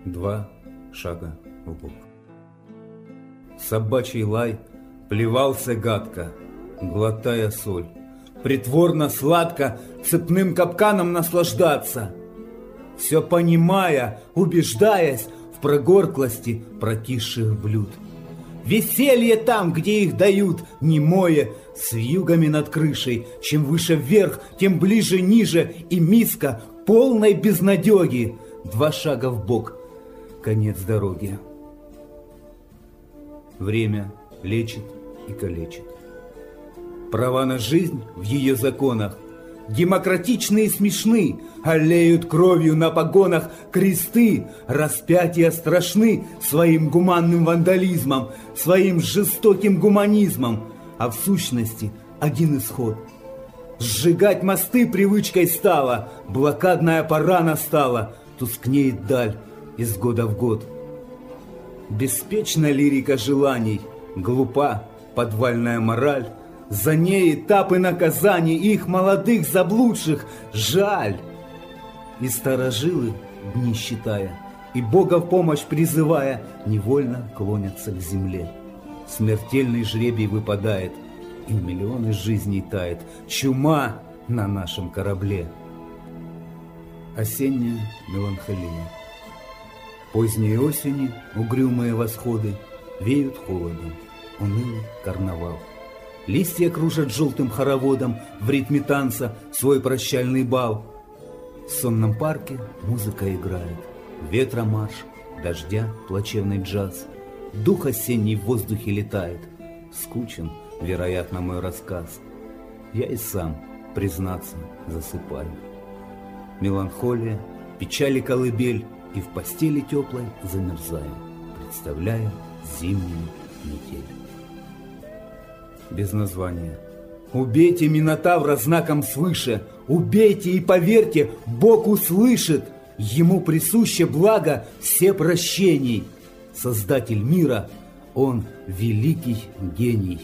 2 шага вбок. Собачий лай плевался гадко, глотая соль. Притворно сладко цепным капканом наслаждаться, все понимая, убеждаясь в прогорклости прокисших блюд. Веселье там, где их дают, немое, с вьюгами над крышей. Чем выше вверх, тем ближе ниже, и миска полной безнадеги. 2 шага вбок, конец дороги. Время лечит и калечит. Права на жизнь в ее законах демократичны и смешны, аллеют кровью на погонах кресты, распятия страшны своим гуманным вандализмом, своим жестоким гуманизмом, а в сущности один исход. Сжигать мосты привычкой стало, блокадная пора настала, тускнеет даль из года в год. Беспечна лирика желаний, глупа подвальная мораль, за ней этапы наказаний их молодых заблудших жаль. И старожилы, дни считая, и Бога в помощь призывая, невольно клонятся к земле. Смертельный жребий выпадает, и миллионы жизней тает. Чума на нашем корабле. Осенняя меланхолия. Поздней осени угрюмые восходы веют холодом, унылый карнавал. Листья кружат желтым хороводом в ритме танца свой прощальный бал. В сонном парке музыка играет, ветра марш, дождя плачевный джаз. Дух осенний в воздухе летает, скучен, вероятно, мой рассказ. Я и сам, признаться, засыпаю. Меланхолия, печаль и колыбель, и в постели теплой замерзаю, представляя зимнюю метель. Без названия. Убейте Минотавра знаком свыше, убейте и поверьте, Бог услышит. Ему присуще благо все прощений. Создатель мира, он великий гений.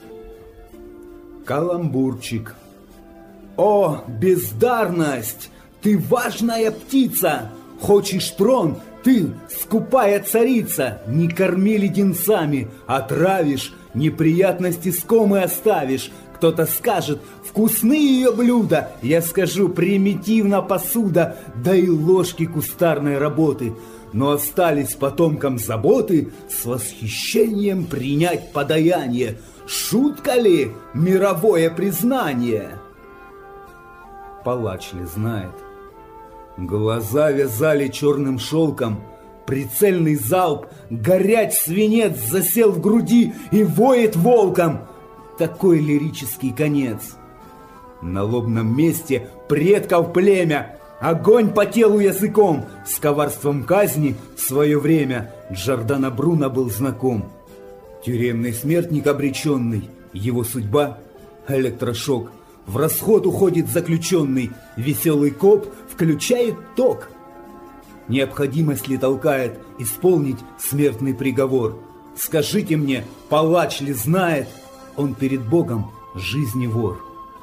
Каламбурчик. О, бездарность! Ты важная птица! Хочешь трон? Ты, скупая царица, не корми леденцами, отравишь, неприятности с комы оставишь. Кто-то скажет, вкусны ее блюда, я скажу, примитивна посуда, да и ложки кустарной работы. Но остались потомкам заботы с восхищением принять подаяние. Шутка ли мировое признание? Палач ли знает? Глаза вязали черным шелком, прицельный залп, горять свинец засел в груди и воет волком. Такой лирический конец. На лобном месте предков племя, огонь по телу языком, с коварством казни в свое время Джордано Бруно был знаком. Тюремный смертник обреченный, его судьба — электрошок. В расход уходит заключенный, веселый коп включает ток. Необходимость ли толкает исполнить смертный приговор? Скажите мне, палач ли знает, он перед Богом жизни вор?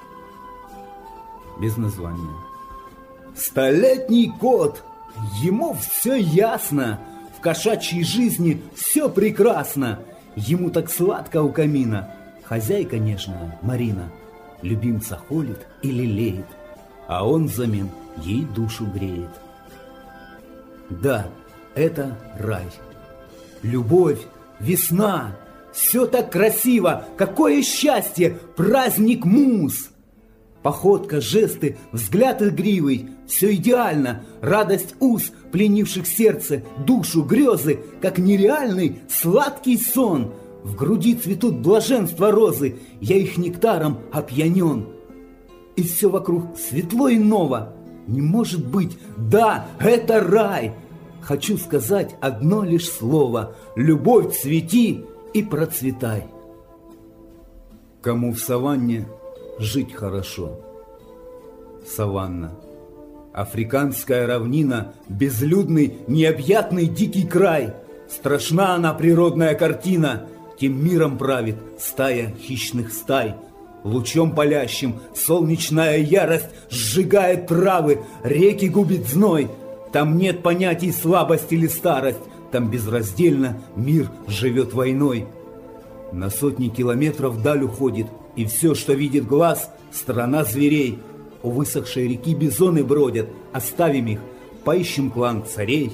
Без названия. Столетний кот, ему все ясно, в кошачьей жизни все прекрасно. Ему так сладко у камина, хозяйка нежная Марина любимца холит и лелеет, а он взамен ей душу греет. Да, это рай. Любовь, весна, все так красиво, какое счастье, праздник муз. Походка, жесты, взгляд игривый, все идеально, радость уз, пленивших сердце, душу, грезы, как нереальный сладкий сон. В груди цветут блаженства розы, я их нектаром опьянен. И все вокруг светло и ново. Не может быть, да, это рай. Хочу сказать одно лишь слово: любовь, цвети и процветай. Кому в саванне жить хорошо? Саванна. Африканская равнина, безлюдный, необъятный дикий край. Страшна она, природная картина. Тем миром правит стая хищных стай. Лучом палящим солнечная ярость сжигает травы, реки губит зной. Там нет понятий слабость или старость, там безраздельно мир живет войной. На сотни километров даль уходит, и все, что видит глаз, страна зверей. У высохшей реки бизоны бродят, оставим их, поищем клан царей.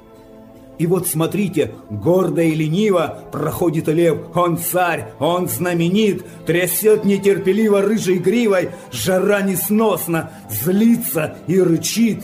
И вот смотрите, гордо и лениво проходит лев, он царь, он знаменит, трясет нетерпеливо рыжей гривой, жара несносна, злится и рычит.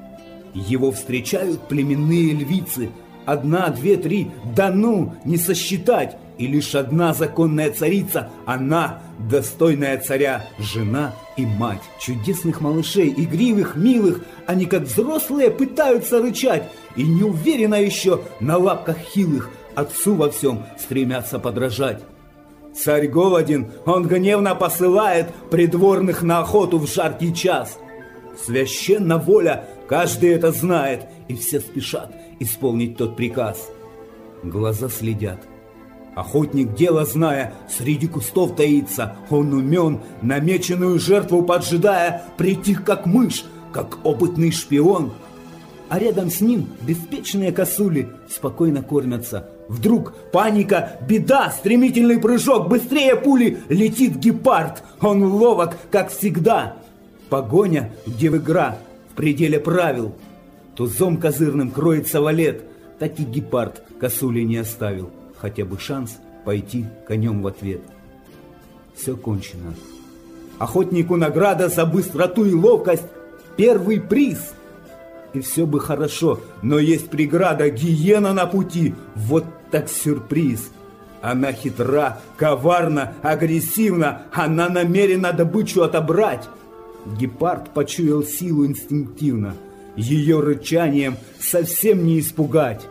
Его встречают племенные львицы, 1, 2, 3, да ну, не сосчитать, и лишь одна законная царица, она, достойная царя, жена и мать чудесных малышей, игривых, милых, они как взрослые пытаются рычать, и неуверенно еще на лапках хилых отцу во всем стремятся подражать. Царь голоден, он гневно посылает придворных на охоту в жаркий час. Священна воля, каждый это знает, и все спешат исполнить тот приказ. Глаза следят. Охотник, дело зная, среди кустов таится. Он умен, намеченную жертву поджидая, притих как мышь, как опытный шпион. А рядом с ним беспечные косули спокойно кормятся. Вдруг паника, беда, стремительный прыжок, быстрее пули летит гепард. Он ловок, как всегда. Погоня, где в игра, в пределе правил. Тузом козырным кроется валет, так и гепард косули не оставил. Хотя бы шанс пойти конем в ответ. Все кончено. Охотнику награда за быстроту и ловкость, первый приз. И все бы хорошо, но есть преграда, гиена на пути. Вот так сюрприз. Она хитра, коварна, агрессивна. Она намерена добычу отобрать. Гепард почуял силу инстинктивно. Ее рычанием совсем не испугать.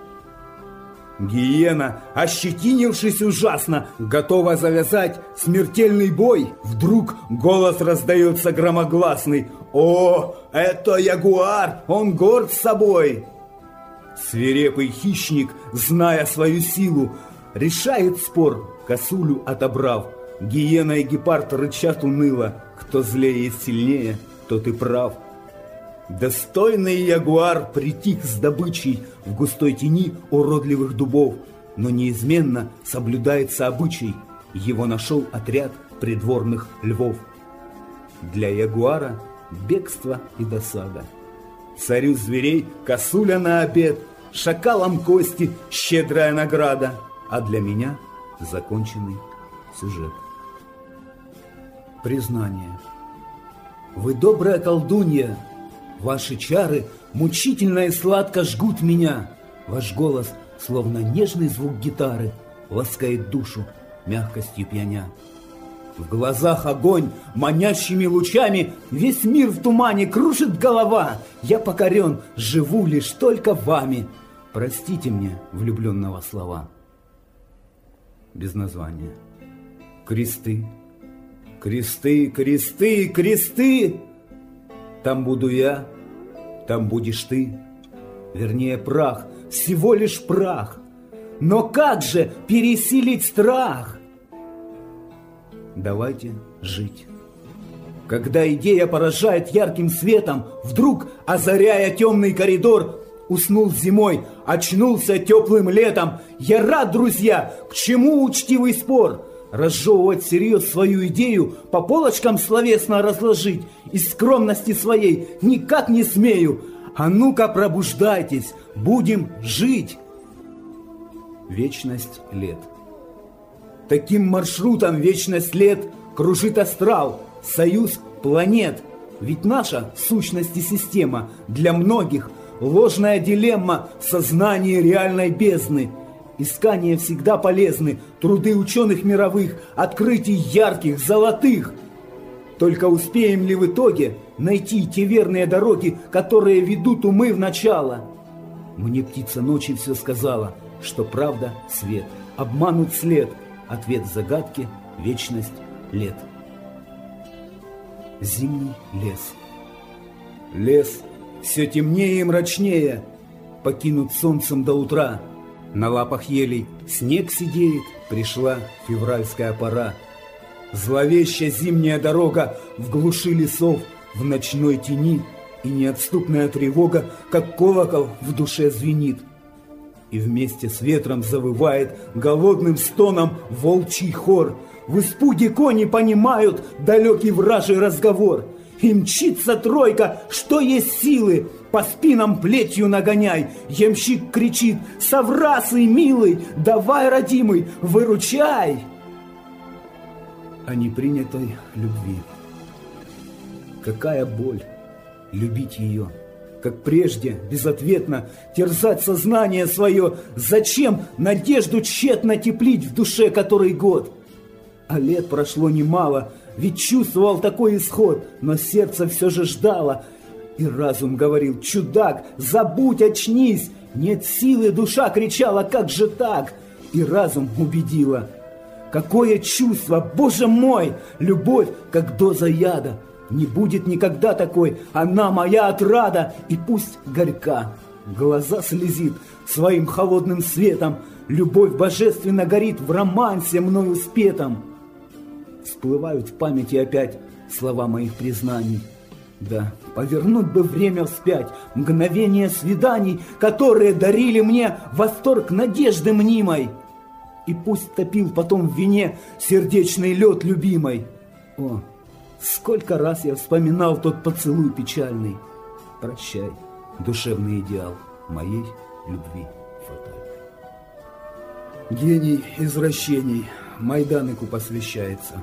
Гиена, ощетинившись ужасно, готова завязать смертельный бой. Вдруг голос раздается громогласный: «О, это ягуар, он горд собой!» Свирепый хищник, зная свою силу, решает спор, косулю отобрав. Гиена и гепард рычат уныло. Кто злее и сильнее, тот и прав. Достойный ягуар притих с добычей в густой тени уродливых дубов, но неизменно соблюдается обычай. Его нашел отряд придворных львов. Для ягуара бегство и досада. Царю зверей косуля на обед, шакалам кости щедрая награда, а для меня законченный сюжет. Признание. Вы добрая колдунья. Ваши чары мучительно и сладко жгут меня. Ваш голос, словно нежный звук гитары, ласкает душу мягкостью пьяня. В глазах огонь, манящими лучами, весь мир в тумане, кружит голова. Я покорен, живу лишь только вами. Простите мне влюбленного слова. Без названия. Кресты, кресты, кресты, кресты. Там буду я, там будешь ты. Вернее, прах, всего лишь прах. Но как же пересилить страх? Давайте жить. Когда идея поражает ярким светом, вдруг, озаряя темный коридор, уснул зимой, очнулся теплым летом. Я рад, друзья, к чему учтивый спор? Разжевывать всерьез свою идею, по полочкам словесно разложить, из скромности своей никак не смею. А ну-ка пробуждайтесь, будем жить. Вечность лет. Таким маршрутом вечность лет кружит астрал, союз планет. Ведь наша, в сущности, система для многих ложная дилемма сознания реальной бездны. Искания всегда полезны, труды ученых мировых, открытий ярких, золотых. Только успеем ли в итоге найти те верные дороги, которые ведут умы в начало? Мне птица ночи все сказала, что правда — свет, обманут след, ответ загадки — вечность лет. Зимний лес. Лес все темнее и мрачнее, покинут солнцем до утра. На лапах елей снег сидеет, пришла февральская пора. Зловещая зимняя дорога в глуши лесов, в ночной тени. и неотступная тревога, как колокол, в душе звенит. И вместе с ветром завывает голодным стоном волчий хор. В испуге кони понимают далекий вражий разговор. И мчится тройка, что есть силы, по спинам плетью нагоняй. Ямщик кричит: «Соврасый, милый, давай, родимый, выручай!» О непринятой любви. Какая боль любить ее, как прежде, безответно терзать сознание свое. Зачем надежду тщетно теплить в душе который год? А лет прошло немало, ведь чувствовал такой исход, но сердце все же ждало. И разум говорил: чудак, забудь, очнись. Нет силы, душа кричала: как же так? И разум убедила: какое чувство, Боже мой! Любовь, как доза яда. Не будет никогда такой, она моя отрада. И пусть горька, глаза слезит своим холодным светом, любовь божественно горит в романсе мною спетом. Всплывают в памяти опять слова моих признаний. Да, повернуть бы время вспять, мгновение свиданий, которые дарили мне восторг надежды мнимой. И пусть топил потом в вине сердечный лед любимой. О, сколько раз я вспоминал тот поцелуй печальный. Прощай, душевный идеал моей любви фатальной. Гений извращений Майданыку посвящается.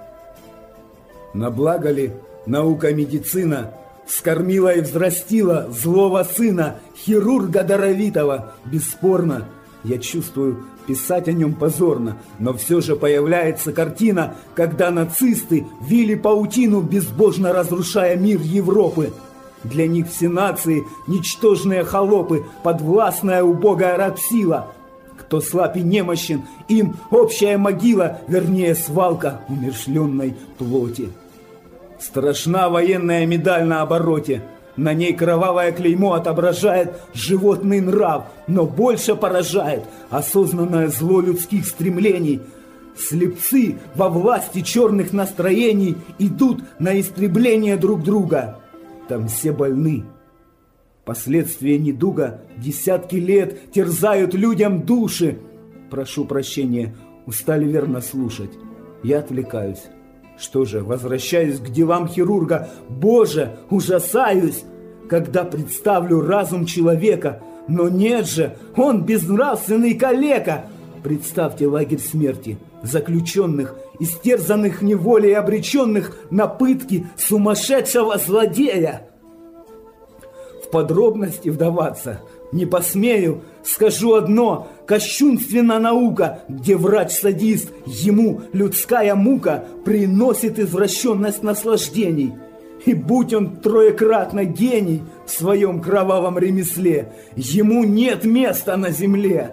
На благо ли наука медицина вскормила и взрастила злого сына, хирурга даровитого? Бесспорно, я чувствую, писать о нем позорно, но все же появляется картина, когда нацисты вили паутину, безбожно разрушая мир Европы. Для них все нации – ничтожные холопы, подвластная убогая рабсила. Кто слаб и немощен, им общая могила, вернее свалка умерщвленной плоти. Страшна военная медаль на обороте. На ней кровавое клеймо отображает животный нрав, но больше поражает осознанное зло людских стремлений. Слепцы во власти черных настроений идут на истребление друг друга. Там все больны. Последствия недуга десятки лет терзают людям души. Прошу прощения, устали верно слушать. Я отвлекаюсь. Что же, возвращаюсь к делам хирурга. Боже, ужасаюсь, когда представлю разум человека. Но нет же, он безнравственный калека. Представьте лагерь смерти, заключенных, истерзанных неволей, обреченных на пытки сумасшедшего злодея. В подробности вдаваться не посмею, скажу одно: кощунственна наука, где врач-садист, ему людская мука приносит извращенность наслаждений. И будь он троекратно гений в своем кровавом ремесле, ему нет места на земле.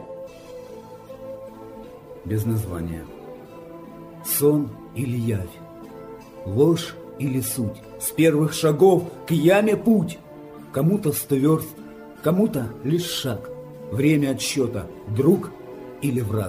Без названия. Сон или явь, ложь или суть, с первых шагов к яме путь. Кому-то 100 верст, кому-то лишь шаг. Время отсчета – друг или враг.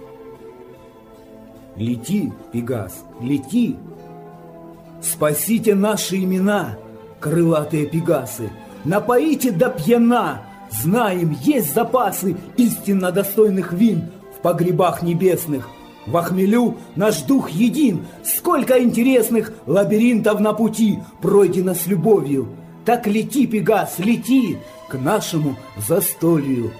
Лети, Пегас, лети! Спасите наши имена, крылатые пегасы! Напоите до пьяна! Знаем, есть запасы истинно достойных вин в погребах небесных. Во хмелю наш дух един. Сколько интересных лабиринтов на пути пройдено с любовью. Так лети, Пегас, лети к нашему застолью.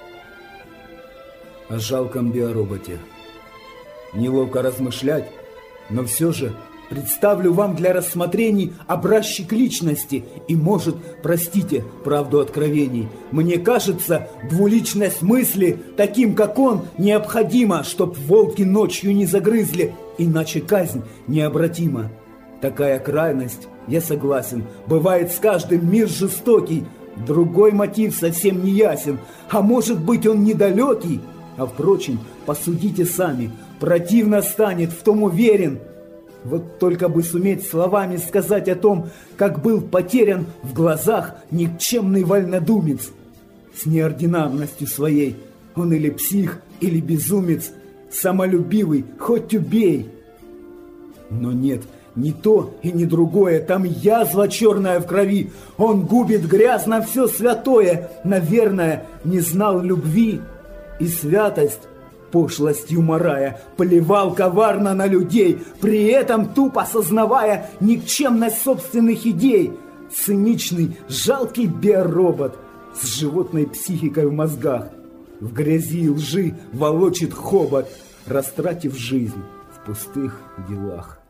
О жалком биороботе. Неловко размышлять, но все же представлю вам для рассмотрений образчик личности. И, может, простите правду откровений, мне кажется, двуличность мысли, таким как он, необходима, чтоб волки ночью не загрызли, иначе казнь необратима. Такая крайность, я согласен, бывает с каждым, мир жестокий. Другой мотив совсем не ясен, а может быть он недалекий. А впрочем, посудите сами, противно станет, в том уверен. Вот только бы суметь словами сказать о том, как был потерян в глазах никчемный вольнодумец. С неординарностью своей он или псих, или безумец, самолюбивый, хоть убей. Но нет, Ни то и ни другое, там язва черная в крови. Он губит грязно все святое, наверное, не знал любви. И святость, пошлостью марая, поливал коварно на людей, при этом тупо сознавая никчемность собственных идей. Циничный, жалкий биоробот с животной психикой в мозгах, в грязи и лжи волочит хобот, растратив жизнь в пустых делах.